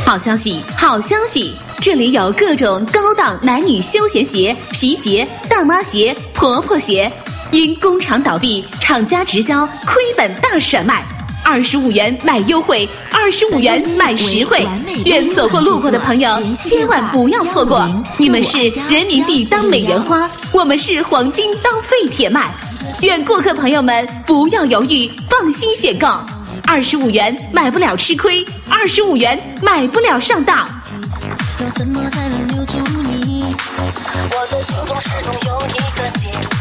好消息，好消息！这里有各种高档男女休闲鞋、皮鞋、大妈鞋、婆婆鞋。因工厂倒闭，厂家直销亏本大甩卖，25元买优惠，25元买实惠。愿走过路过的朋友千万不要错过。你们是人民币当美元花，我们是黄金当废铁卖。愿顾客朋友们不要犹豫，放心选购。25元买不了吃亏，25元买不了上当。 要怎么才能留住你？我的心中始终有一个结。